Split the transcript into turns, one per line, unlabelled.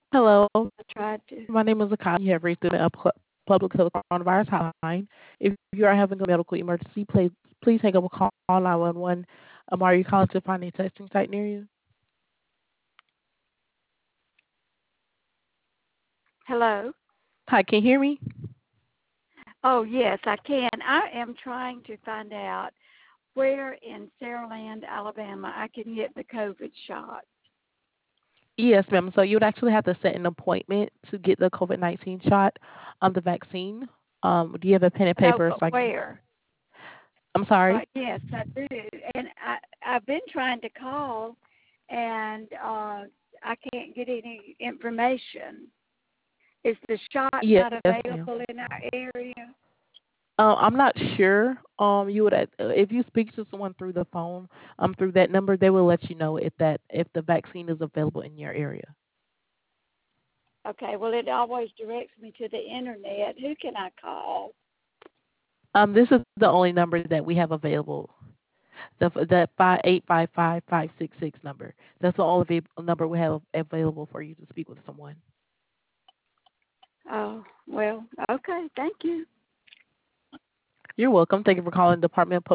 Hello,
I tried to.
my name is Akai. You have reached the public health coronavirus hotline. If you are having a medical emergency, please hang up a call 911. Are you calling to find a testing site near you?
Hello?
Hi, can you hear me?
Oh, yes, I can. I am trying to find out where in Saraland, Alabama, I can get the COVID shot.
Yes, ma'am. So you would actually have to set an appointment to get the COVID-19 shot, the vaccine. Do you have a pen and
No,
paper?
but
So
where?
I'm sorry.
Yes, I do. And I've been trying to call, and I can't get any information. Is the shot
Yes,
not
ma'am.
available in our area?
I'm not sure. You would if you speak to someone through the phone, through that number, they will let you know if the vaccine is available in your area.
Okay, well, it always directs me to the internet. Who can I call?
This is the only number that we have available. The 5855566 number. That's the only number we have available for you to speak with someone.
Oh, well, okay, thank you.
You're welcome. Thank you for calling Department of